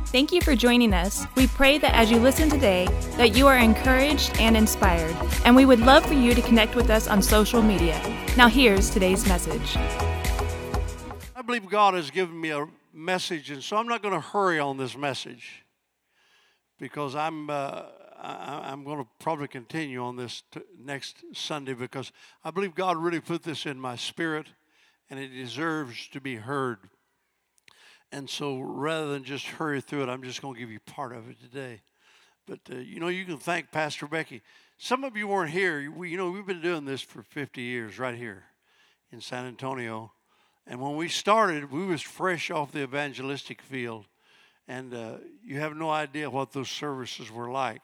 Thank you for joining us. We pray that as you listen today, that you are encouraged and inspired, and we would love for you to connect with us on social media. Now here's today's message. I believe God has given me a message, and so I'm not going to hurry on this message because I'm going to probably continue on this next Sunday because I believe God really put this in my spirit, and it deserves to be heard. And so rather than just hurry through it, I'm just going to give you part of it today. But, you can thank Pastor Becky. Some of you weren't here. We've been doing this for 50 years right here in San Antonio. And when we started, we was fresh off the evangelistic field. And you have no idea what those services were like.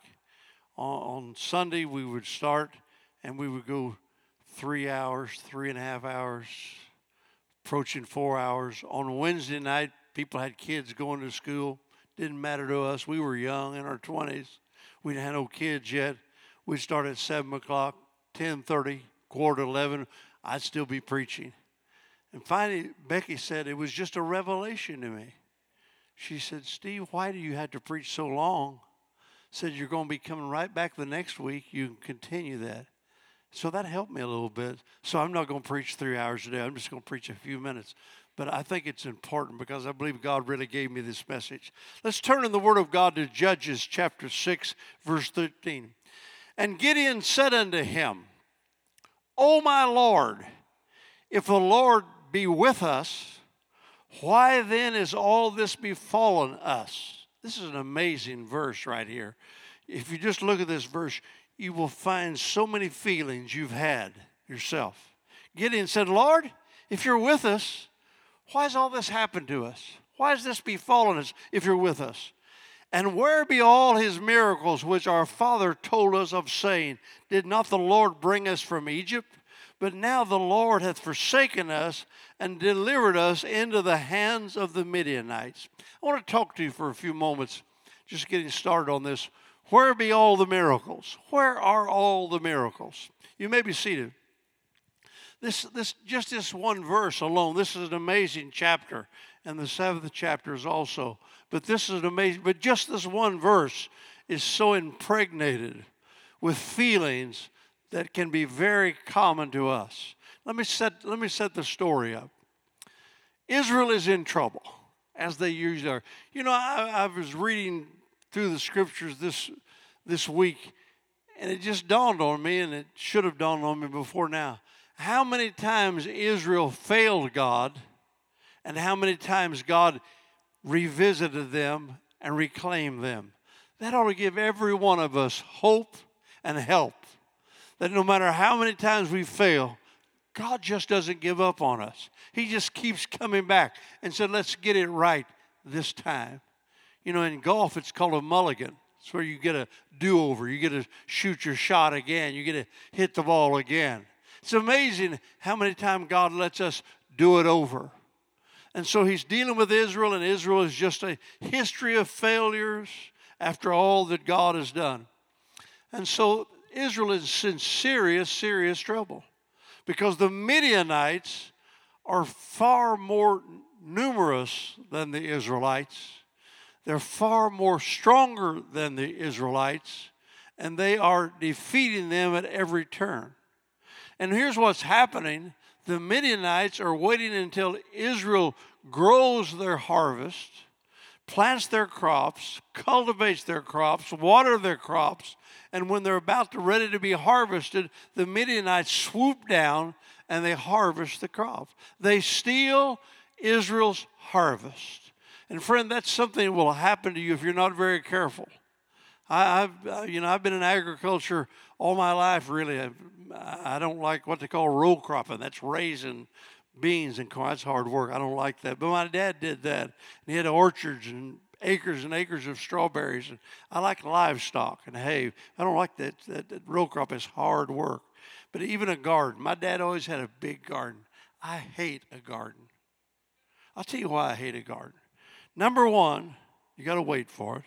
On Sunday, we would start, and we would go 3 hours, 3.5 hours, approaching 4 hours. On Wednesday night, people had kids going to school. Didn't matter to us. We were young, in our 20s. We didn't have no kids yet. We'd start at 7 o'clock, 10:30, 10:45. I'd still be preaching. And finally, Becky said, it was just a revelation to me. She said, Steve, why do you have to preach so long? Said, you're going to be coming right back the next week. You can continue that. So that helped me a little bit. So I'm not going to preach 3 hours a day. I'm just going to preach a few minutes. But I think it's important because I believe God really gave me this message. Let's turn in the Word of God to Judges chapter 6, verse 13. And Gideon said unto him, O my Lord, if the Lord be with us, why then is all this befallen us? This is an amazing verse right here. If you just look at this verse, you will find so many feelings you've had yourself. Gideon said, Lord, if you're with us, why has all this happened to us? Why has this befallen us if you're with us? And where be all his miracles which our father told us of, saying, did not the Lord bring us from Egypt? But now the Lord hath forsaken us and delivered us into the hands of the Midianites. I want to talk to you for a few moments, just getting started on this. Where be all the miracles? Where are all the miracles? You may be seated. This one verse alone, this is an amazing chapter, and the 7th chapter is also. But this is amazing. But just this one verse is so impregnated with feelings that can be very common to us. Let me set the story up. Israel is in trouble, as they usually are. I was reading through the scriptures this week, and it just dawned on me, and it should have dawned on me before now. How many times Israel failed God, and how many times God revisited them and reclaimed them. That ought to give every one of us hope and help. That no matter how many times we fail, God just doesn't give up on us. He just keeps coming back and said, let's get it right this time. In golf, it's called a mulligan. It's where you get a do-over. You get to shoot your shot again. You get to hit the ball again. It's amazing how many times God lets us do it over. And so he's dealing with Israel, and Israel is just a history of failures after all that God has done. And so Israel is in serious, serious trouble because the Midianites are far more numerous than the Israelites. They're far more stronger than the Israelites, and they are defeating them at every turn. And here's what's happening. The Midianites are waiting until Israel grows their harvest, plants their crops, cultivates their crops, water their crops, and when they're ready to be harvested, the Midianites swoop down and they harvest the crops. They steal Israel's harvest. And friend, that's something that will happen to you if you're not very careful. I've been in agriculture all my life, really. I don't like what they call row cropping. That's raising beans and corn. That's hard work. I don't like that. But my dad did that. And he had orchards and acres of strawberries. And I like livestock and hay. I don't like that row crop. Is hard work. But even a garden. My dad always had a big garden. I hate a garden. I'll tell you why I hate a garden. Number one, you got to wait for it.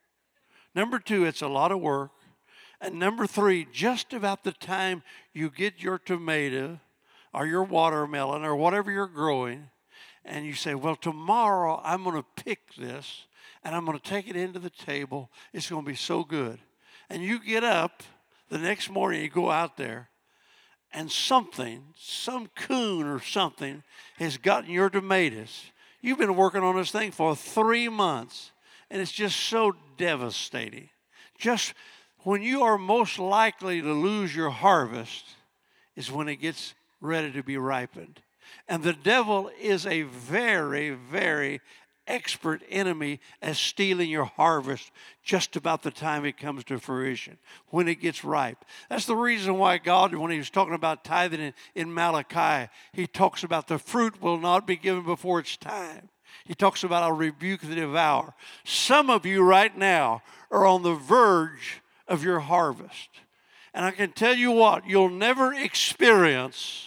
Number two, it's a lot of work. And number three, just about the time you get your tomato or your watermelon or whatever you're growing, And you say, well, tomorrow I'm going to pick this and I'm going to take it into the table. It's going to be so good. And you get up the next morning, you go out there, and some coon or something has gotten your tomatoes. You've been working on this thing for 3 months, and it's just so devastating. Just when you are most likely to lose your harvest is when it gets ready to be ripened. And the devil is a very, very expert enemy at stealing your harvest just about the time it comes to fruition, when it gets ripe. That's the reason why God, when he was talking about tithing in Malachi, he talks about the fruit will not be given before its time. He talks about I'll rebuke the devourer. Some of you right now are on the verge of your harvest. And I can tell you what, you'll never experience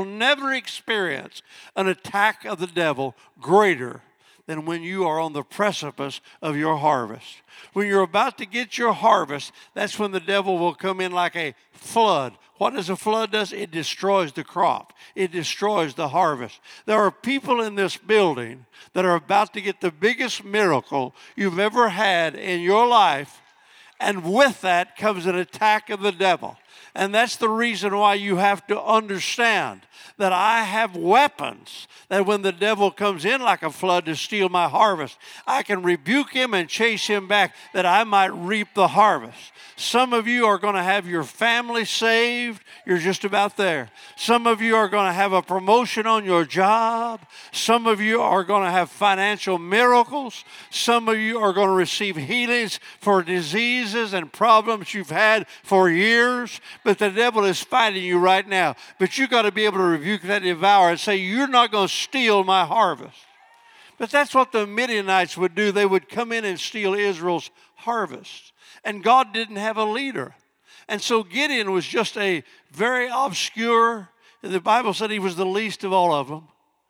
an attack of the devil greater than when you are on the precipice of your harvest. When you're about to get your harvest, that's when the devil will come in like a flood. What does a flood do? It destroys the crop. It destroys the harvest. There are people in this building that are about to get the biggest miracle you've ever had in your life, and with that comes an attack of the devil. And that's the reason why you have to understand that I have weapons that when the devil comes in like a flood to steal my harvest, I can rebuke him and chase him back that I might reap the harvest. Some of you are going to have your family saved. You're just about there. Some of you are going to have a promotion on your job. Some of you are going to have financial miracles. Some of you are going to receive healings for diseases and problems you've had for years. But the devil is fighting you right now. But you got to be able to rebuke that devourer and say, you're not going to steal my harvest. But that's what the Midianites would do. They would come in and steal Israel's harvest. And God didn't have a leader. And so Gideon was just a very obscure, the Bible said he was the least of all of them.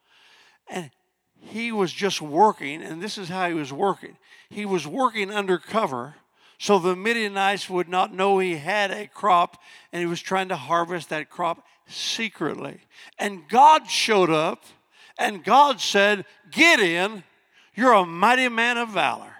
And he was just working, and this is how he was working. He was working undercover so the Midianites would not know he had a crop, and he was trying to harvest that crop secretly. And God showed up, and God said, Gideon, you're a mighty man of valor.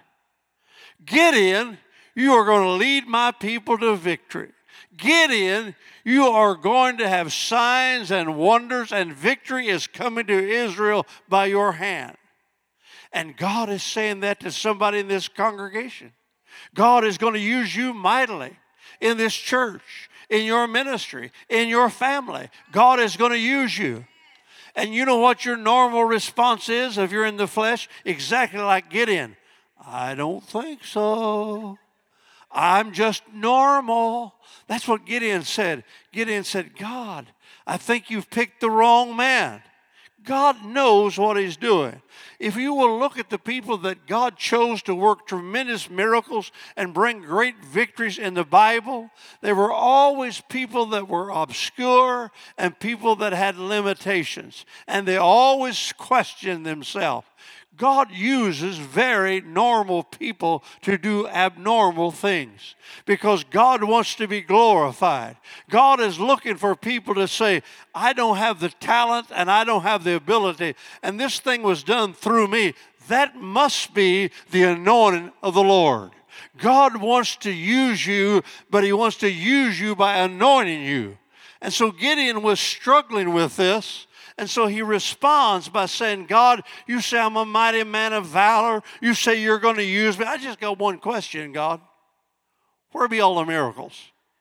Gideon, you are going to lead my people to victory. Gideon, you are going to have signs and wonders, and victory is coming to Israel by your hand. And God is saying that to somebody in this congregation. God is going to use you mightily in this church, in your ministry, in your family. God is going to use you. And you know what your normal response is if you're in the flesh? Exactly like Gideon. I don't think so. I'm just normal. That's what Gideon said. Gideon said, God, I think you've picked the wrong man. God knows what he's doing. If you will look at the people that God chose to work tremendous miracles and bring great victories in the Bible, there were always people that were obscure and people that had limitations. And they always questioned themselves. God uses very normal people to do abnormal things because God wants to be glorified. God is looking for people to say, I don't have the talent and I don't have the ability, and this thing was done through me. That must be the anointing of the Lord. God wants to use you, but he wants to use you by anointing you. And so Gideon was struggling with this. And so he responds by saying, God, you say I'm a mighty man of valor. You say you're going to use me. I just got one question, God. Where be all the miracles?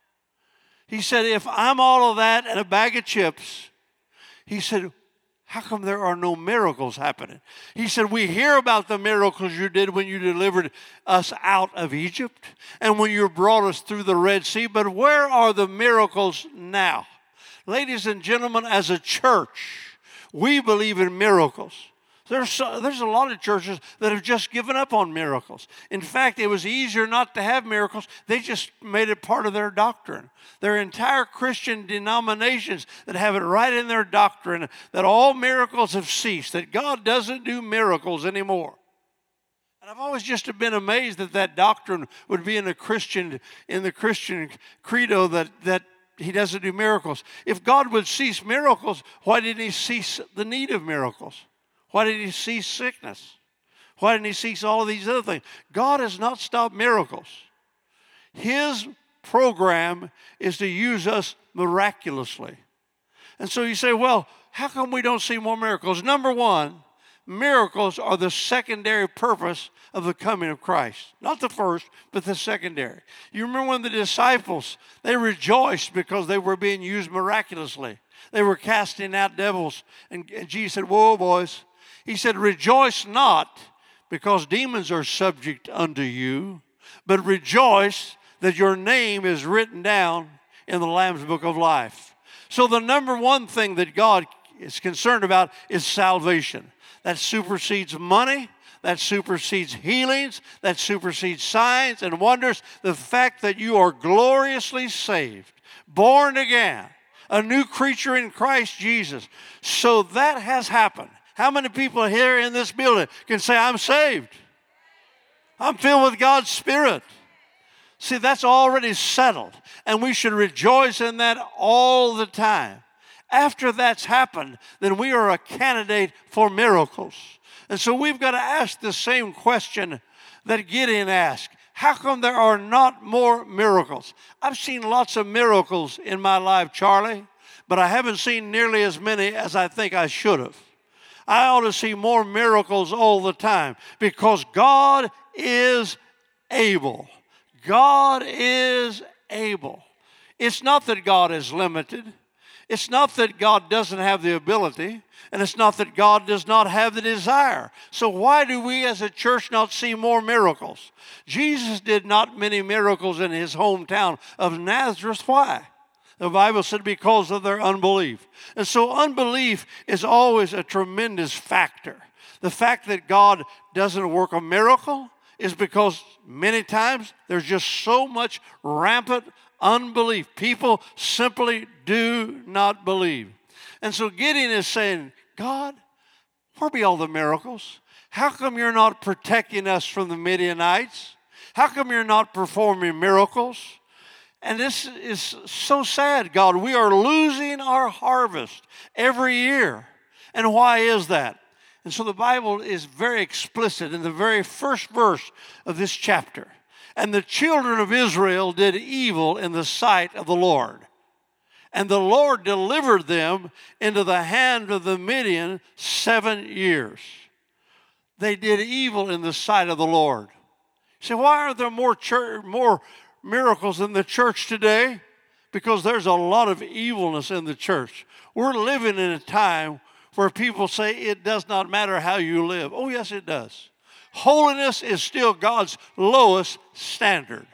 He said, if I'm all of that and a bag of chips, he said, how come there are no miracles happening? He said, we hear about the miracles you did when you delivered us out of Egypt and when you brought us through the Red Sea, but where are the miracles now? Ladies and gentlemen, as a church, we believe in miracles. There's a lot of churches that have just given up on miracles. In fact, it was easier not to have miracles. They just made it part of their doctrine. There are entire Christian denominations that have it right in their doctrine that all miracles have ceased, that God doesn't do miracles anymore. And I've always just been amazed that that doctrine would be in the Christian credo that he doesn't do miracles. If God would cease miracles, why didn't he cease the need of miracles? Why did he cease sickness? Why didn't he cease all of these other things? God has not stopped miracles. His program is to use us miraculously. And so you say, well, how come we don't see more miracles? Number one, miracles are the secondary purpose of the coming of Christ. Not the first, but the secondary. You remember when the disciples, they rejoiced because they were being used miraculously. They were casting out devils. And Jesus said, whoa, boys. He said, rejoice not because demons are subject unto you, but rejoice that your name is written down in the Lamb's Book of Life. So the number one thing that God is concerned about is salvation. That supersedes money. That supersedes healings. That supersedes signs and wonders. The fact that you are gloriously saved, born again, a new creature in Christ Jesus. So that has happened. How many people here in this building can say, I'm saved? I'm filled with God's Spirit. See, that's already settled, and we should rejoice in that all the time. After that's happened, then we are a candidate for miracles. And so we've got to ask the same question that Gideon asked. How come there are not more miracles? I've seen lots of miracles in my life, Charlie, but I haven't seen nearly as many as I think I should have. I ought to see more miracles all the time because God is able. God is able. It's not that God is limited. It's not that God doesn't have the ability. And it's not that God does not have the desire. So why do we as a church not see more miracles? Jesus did not many miracles in his hometown of Nazareth. Why? The Bible said because of their unbelief. And so unbelief is always a tremendous factor. The fact that God doesn't work a miracle is because many times there's just so much rampant unbelief. People simply do not believe. And so Gideon is saying, God, where be all the miracles? How come you're not protecting us from the Midianites? How come you're not performing miracles? And this is so sad, God. We are losing our harvest every year. And why is that? And so the Bible is very explicit in the very first verse of this chapter. And the children of Israel did evil in the sight of the Lord. And the Lord delivered them into the hand of the Midian 7 years. They did evil in the sight of the Lord. You say, why are there more miracles in the church today? Because there's a lot of evilness in the church. We're living in a time where people say it does not matter how you live. Oh, yes, it does. Holiness is still God's lowest standard.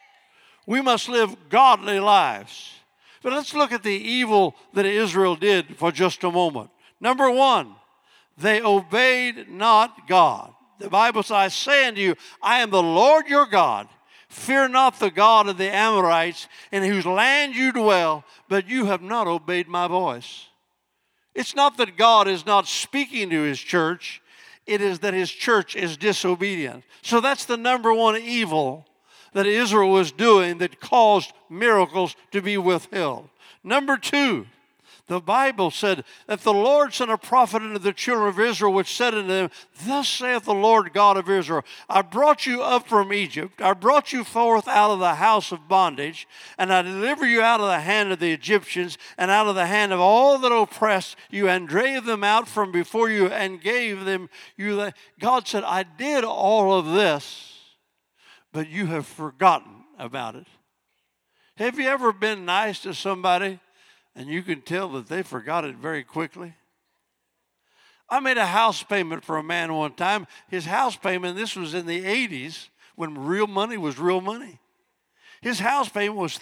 We must live godly lives. But let's look at the evil that Israel did for just a moment. Number one, they obeyed not God. The Bible says, I say unto you, I am the Lord your God. Fear not the God of the Amorites, in whose land you dwell, but you have not obeyed my voice. It's not that God is not speaking to his church. It is that his church is disobedient. So that's the number one evil that Israel was doing that caused miracles to be withheld. Number two, the Bible said that the Lord sent a prophet unto the children of Israel, which said unto them, Thus saith the Lord God of Israel, I brought you up from Egypt, I brought you forth out of the house of bondage, and I deliver you out of the hand of the Egyptians, and out of the hand of all that oppressed you, and drave them out from before you, and gave them you. God said, I did all of this, but you have forgotten about it. Have you ever been nice to somebody and you can tell that they forgot it very quickly? I made a house payment for a man one time. His house payment, this was in the 80s when real money was real money. His house payment was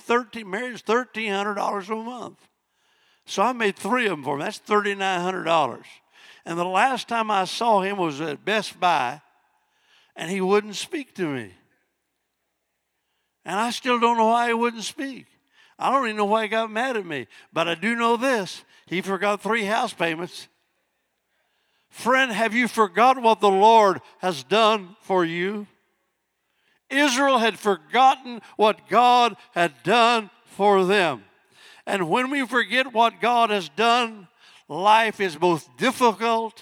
$1,300 a month. So I made 3 of them for him. That's $3,900. And the last time I saw him was at Best Buy, and he wouldn't speak to me. And I still don't know why he wouldn't speak. I don't even know why he got mad at me. But I do know this. He forgot 3 house payments. Friend, have you forgotten what the Lord has done for you? Israel had forgotten what God had done for them. And when we forget what God has done, life is both difficult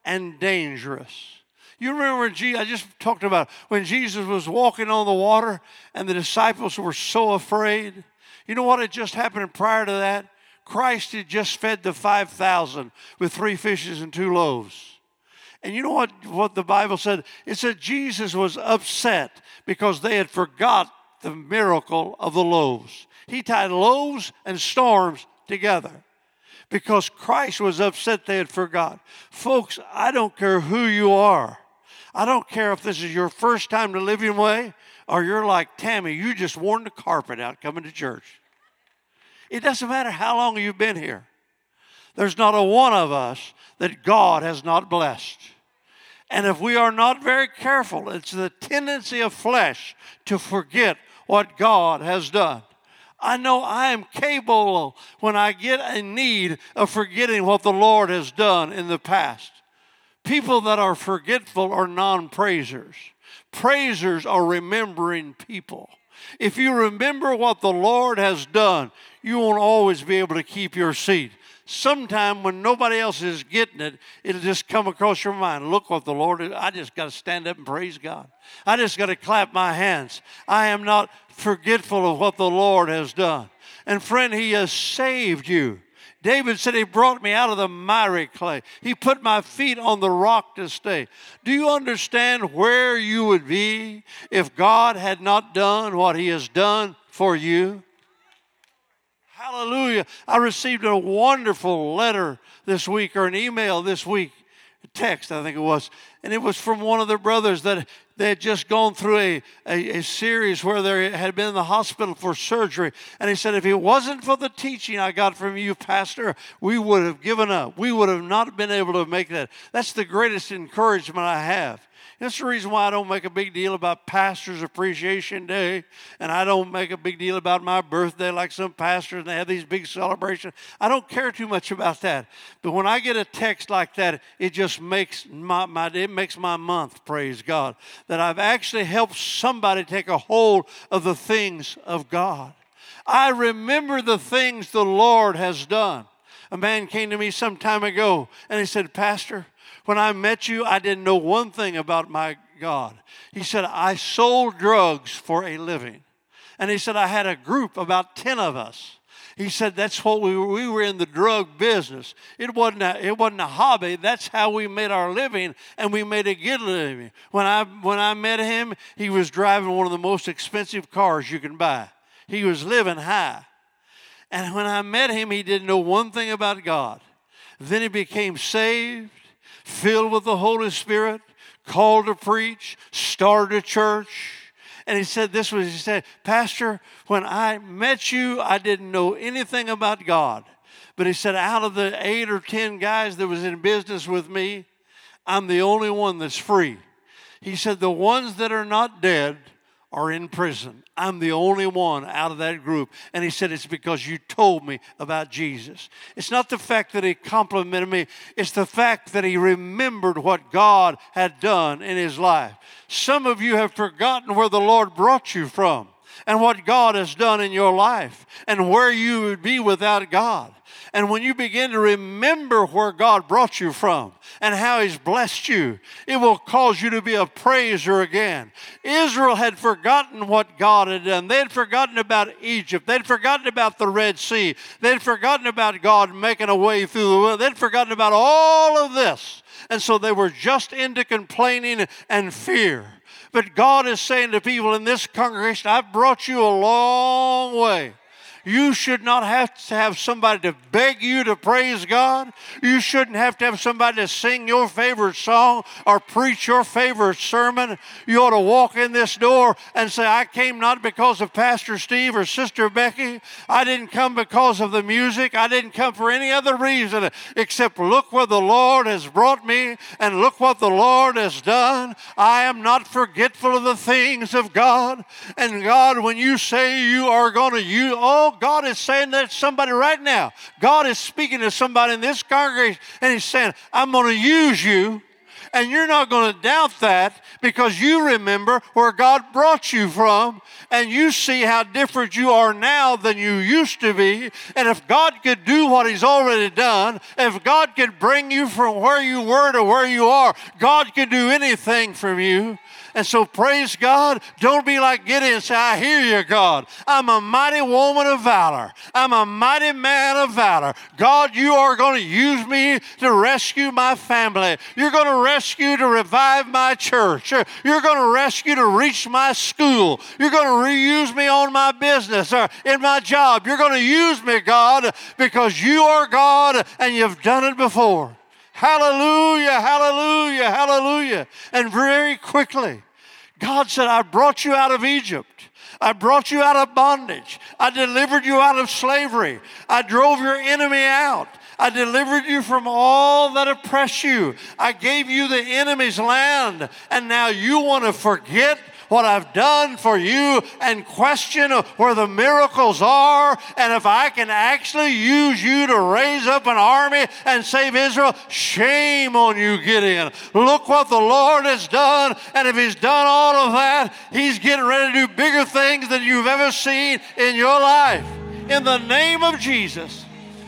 and dangerous. You remember when I just talked about when Jesus was walking on the water and the disciples were so afraid. You know what had just happened prior to that? Christ had just fed the 5,000 with 3 fishes and 2 loaves. And you know what the Bible said? It said Jesus was upset because they had forgot the miracle of the loaves. He tied loaves and storms together because Christ was upset they had forgot. Folks, I don't care who you are. I don't care if this is your first time to Living Way or you're like Tammy, you just worn the carpet out coming to church. It doesn't matter how long you've been here. There's not a one of us that God has not blessed. And if we are not very careful, it's the tendency of flesh to forget what God has done. I know I am capable when I get in need of forgetting what the Lord has done in the past. People that are forgetful are non-praisers. Praisers are remembering people. If you remember what the Lord has done, you won't always be able to keep your seat. Sometime when nobody else is getting it, it'll just come across your mind. Look what the Lord is. I just got to stand up and praise God. I just got to clap my hands. I am not forgetful of what the Lord has done. And friend, He has saved you. David said, He brought me out of the miry clay. He put my feet on the rock to stay. Do you understand where you would be if God had not done what He has done for you? Hallelujah. I received a wonderful letter this week, or an email this week, a text I think it was, and it was from one of their brothers that they had just gone through a series where they had been in the hospital for surgery. And he said, if it wasn't for the teaching I got from you, Pastor, we would have given up. We would have not been able to make that. That's the greatest encouragement I have. That's the reason why I don't make a big deal about Pastor's Appreciation Day, and I don't make a big deal about my birthday like some pastors, and they have these big celebrations. I don't care too much about that. But when I get a text like that, it just makes my month, praise God, that I've actually helped somebody take a hold of the things of God. I remember the things the Lord has done. A man came to me some time ago, and he said, Pastor, when I met you, I didn't know one thing about my God. He said, I sold drugs for a living. And he said, I had a group, about 10 of us. He said, that's what we were in the drug business. It wasn't a hobby. That's how we made our living, and we made a good living. When I met him, he was driving one of the most expensive cars you can buy. He was living high. And when I met him, he didn't know one thing about God. Then he became saved, filled with the Holy Spirit, called to preach, started a church. And he said, he said, Pastor, when I met you, I didn't know anything about God. But he said, out of the 8 or 10 guys that was in business with me, I'm the only one that's free. He said, the ones that are not dead are in prison. I'm the only one out of that group. And he said, it's because you told me about Jesus. It's not the fact that he complimented me. It's the fact that he remembered what God had done in his life. Some of you have forgotten where the Lord brought you from and what God has done in your life and where you would be without God. And when you begin to remember where God brought you from and how He's blessed you, it will cause you to be a praiser again. Israel had forgotten what God had done. They had forgotten about Egypt. They'd forgotten about the Red Sea. They'd forgotten about God making a way through the wilderness. They'd forgotten about all of this. And so they were just into complaining and fear. But God is saying to people in this congregation, I've brought you a long way. You should not have to have somebody to beg you to praise God. You shouldn't have to have somebody to sing your favorite song or preach your favorite sermon. You ought to walk in this door and say, I came not because of Pastor Steve or Sister Becky. I didn't come because of the music. I didn't come for any other reason except look where the Lord has brought me and look what the Lord has done. I am not forgetful of the things of God. And God, when you say you are going to God is saying that to somebody right now. God is speaking to somebody in this congregation, and He's saying, I'm going to use you. And you're not going to doubt that because you remember where God brought you from and you see how different you are now than you used to be. And if God could do what He's already done, if God could bring you from where you were to where you are, God can do anything from you. And so praise God. Don't be like Gideon and say, I hear you, God. I'm a mighty woman of valor. I'm a mighty man of valor. God, you are going to use me to rescue my family. You're going to rescue to revive my church. You're going to rescue to reach my school. You're going to reuse me on my business or in my job. You're going to use me, God, because you are God and you've done it before. Hallelujah, hallelujah, hallelujah. And very quickly, God said, I brought you out of Egypt. I brought you out of bondage. I delivered you out of slavery. I drove your enemy out. I delivered you from all that oppress you. I gave you the enemy's land. And now you want to forget what I've done for you and question where the miracles are. And if I can actually use you to raise up an army and save Israel, shame on you, Gideon. Look what the Lord has done. And if He's done all of that, He's getting ready to do bigger things than you've ever seen in your life. In the name of Jesus.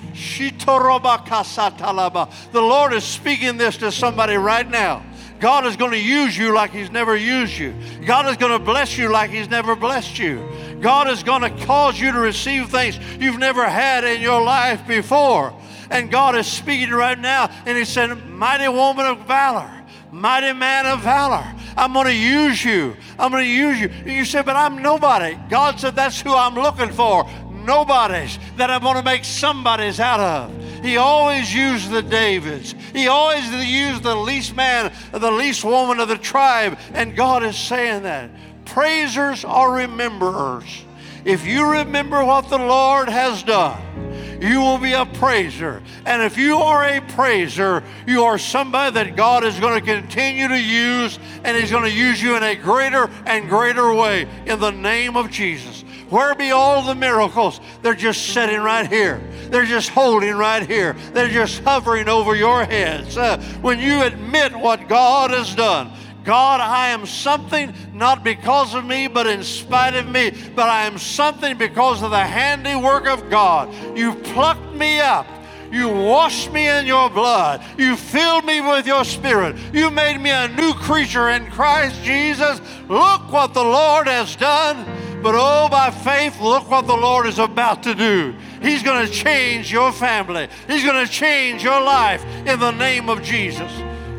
The Lord is speaking this to somebody right now. God is going to use you like He's never used you. God is going to bless you like He's never blessed you. God is going to cause you to receive things you've never had in your life before. And God is speaking right now, and He said, mighty woman of valor, mighty man of valor, I'm going to use you. I'm going to use you. And you said, but I'm nobody. God said, that's who I'm looking for. Nobodies that I'm going to make somebodies out of. He always used the Davids. He always used the least man, the least woman of the tribe. And God is saying that. Praisers are rememberers. If you remember what the Lord has done, you will be a praiser. And if you are a praiser, you are somebody that God is going to continue to use, and He's going to use you in a greater and greater way in the name of Jesus. Where be all the miracles? They're just sitting right here. They're just holding right here. They're just hovering over your heads. When you admit what God has done, God, I am something not because of me, but in spite of me. But I am something because of the handiwork of God. You plucked me up. You washed me in your blood. You filled me with your Spirit. You made me a new creature in Christ Jesus. Look what the Lord has done. But oh, by faith, look what the Lord is about to do. He's going to change your family. He's going to change your life in the name of Jesus.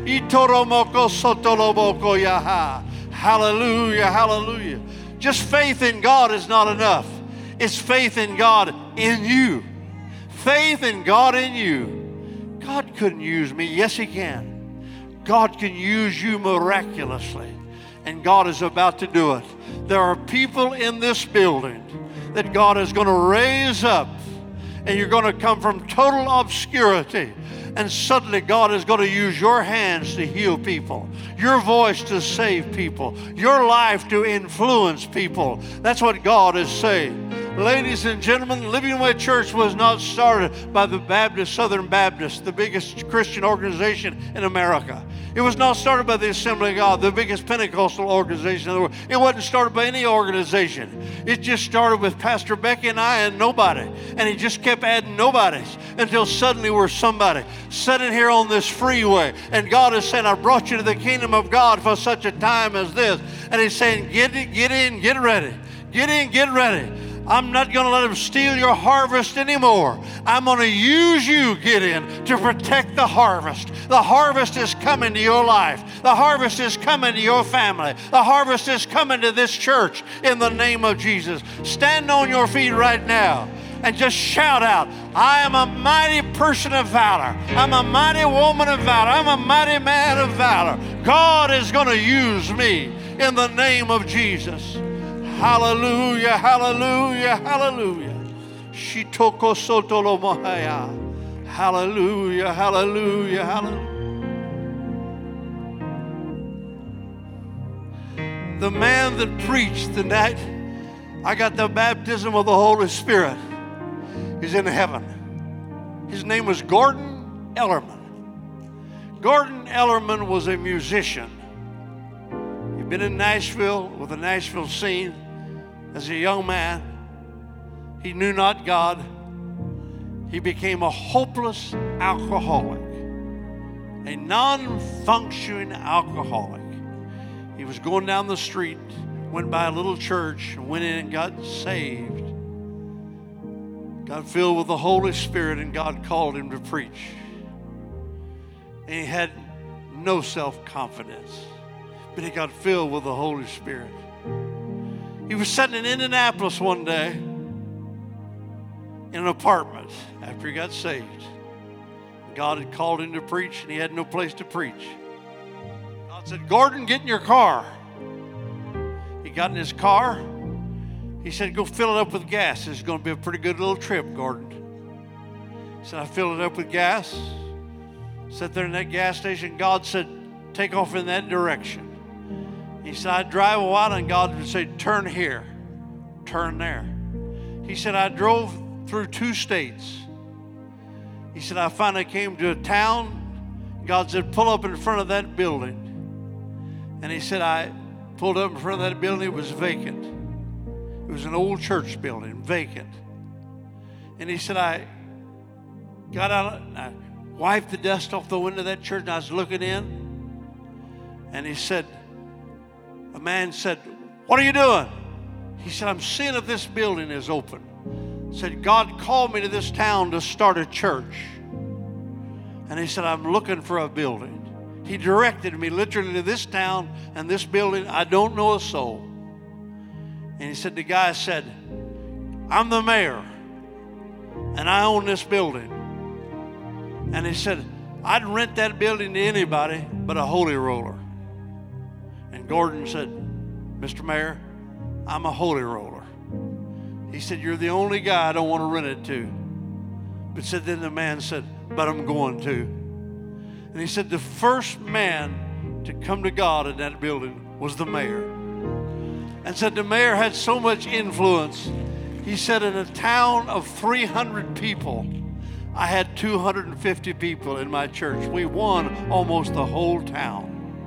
Hallelujah, hallelujah. Just faith in God is not enough. It's faith in God in you. Faith in God in you. God couldn't use me. Yes, He can. God can use you miraculously. And God is about to do it. There are people in this building that God is going to raise up, and you're going to come from total obscurity, and suddenly God is going to use your hands to heal people, your voice to save people, your life to influence people. That's what God is saying. Ladies and gentlemen, Living Way Church was not started by the Southern Baptist, the biggest Christian organization in America. It was not started by the Assembly of God, the biggest Pentecostal organization in the world. It wasn't started by any organization. It just started with Pastor Becky and I and nobody. And he just kept adding nobodies until suddenly we're somebody sitting here on this freeway. And God is saying, I brought you to the kingdom of God for such a time as this. And He's saying, get in, get ready. Get in, get ready. I'm not going to let them steal your harvest anymore. I'm going to use you, Gideon, to protect the harvest. The harvest is coming to your life. The harvest is coming to your family. The harvest is coming to this church in the name of Jesus. Stand on your feet right now and just shout out, I am a mighty person of valor. I'm a mighty woman of valor. I'm a mighty man of valor. God is going to use me in the name of Jesus. Hallelujah, hallelujah, hallelujah. Shitoko sotolo mohaya. Hallelujah, hallelujah, hallelujah. The man that preached the night I got the baptism of the Holy Spirit is in heaven. His name was Gordon Ellerman. Gordon Ellerman was a musician. He'd been in Nashville with the Nashville scene as a young man. He knew not God. He became a hopeless alcoholic, a non-functioning alcoholic. He was going down the street, went by a little church, went in and got saved. Got filled with the Holy Spirit, and God called him to preach. And he had no self-confidence, but he got filled with the Holy Spirit. He was sitting in Indianapolis one day in an apartment after he got saved. God had called him to preach, and he had no place to preach. God said, "Gordon, get in your car." He got in his car. He said, "Go fill it up with gas. This is going to be a pretty good little trip, Gordon." He said, I filled it up with gas. Sat there in that gas station. God said, "Take off in that direction." He said, "I'd drive a while, and God would say, 'Turn here, turn there.'" He said, "I drove through 2 states. He said, I finally came to a town. God said, 'Pull up in front of that building.' And he said, I pulled up in front of that building. It was vacant. It was an old church building, vacant. And he said, I got out and I wiped the dust off the window of that church, and I was looking in. And he said, a man said, 'What are you doing?' He said, 'I'm seeing if this building is open.' Said, 'God called me to this town to start a church.' And he said, 'I'm looking for a building.' He directed me literally to this town and this building. I don't know a soul. And he said, the guy said, 'I'm the mayor, and I own this building.' And he said, 'I'd rent that building to anybody but a holy roller.' And Gordon said, 'Mr. Mayor, I'm a holy roller.' He said, 'You're the only guy I don't want to rent it to.' But said, then the man said, 'But I'm going to.' And he said, the first man to come to God in that building was the mayor. And said the mayor had so much influence. He said, in a town of 300 people, I had 250 people in my church. We won almost the whole town.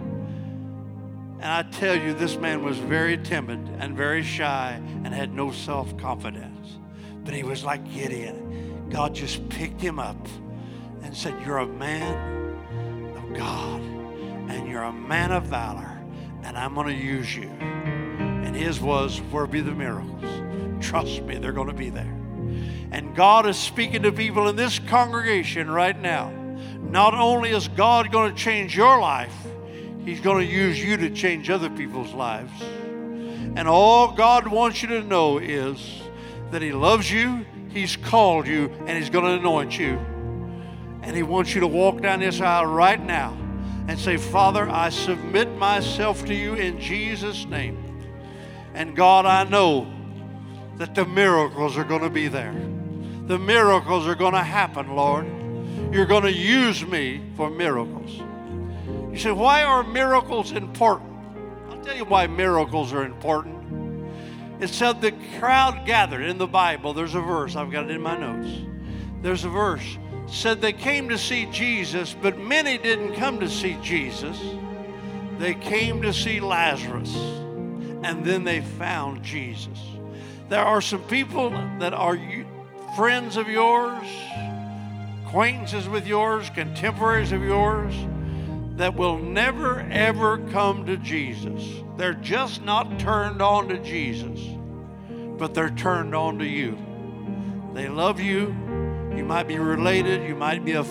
And I tell you, this man was very timid and very shy and had no self-confidence. But he was like Gideon. God just picked him up and said, you're a man of God, and you're a man of valor, and I'm going to use you. And his was, where be the miracles? Trust me, they're going to be there. And God is speaking to people in this congregation right now. Not only is God going to change your life, He's going to use you to change other people's lives. And all God wants you to know is that He loves you, He's called you, and He's going to anoint you. And He wants you to walk down this aisle right now and say, Father, I submit myself to you in Jesus' name. And God, I know that the miracles are going to be there. The miracles are going to happen, Lord. You're going to use me for miracles. You say, why are miracles important? I'll tell you why miracles are important. It said the crowd gathered in the Bible. There's a verse. I've got it in my notes. There's a verse. It said they came to see Jesus, but many didn't come to see Jesus. They came to see Lazarus, and then they found Jesus. There are some people that are friends of yours, acquaintances with yours, contemporaries of yours, that will never, ever come to Jesus. They're just not turned on to Jesus, but they're turned on to you. They love you. You might be related. You might be a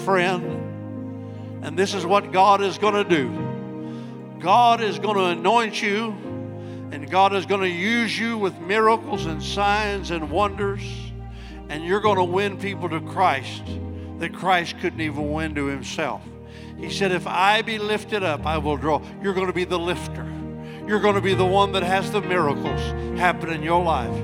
friend. And this is what God is going to do. God is going to anoint you, and God is going to use you with miracles and signs and wonders, and you're going to win people to Christ that Christ couldn't even win to Himself. He said, if I be lifted up, I will draw. You're going to be the lifter. You're going to be the one that has the miracles happen in your life.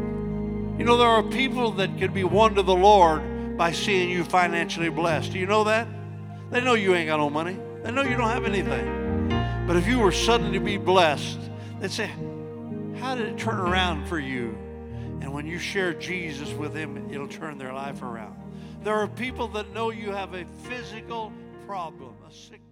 You know, there are people that could be won to the Lord by seeing you financially blessed. Do you know that? They know you ain't got no money. They know you don't have anything. But if you were suddenly to be blessed, they'd say, how did it turn around for you? And when you share Jesus with them, it'll turn their life around. There are people that know you have a physical problem, a sickness.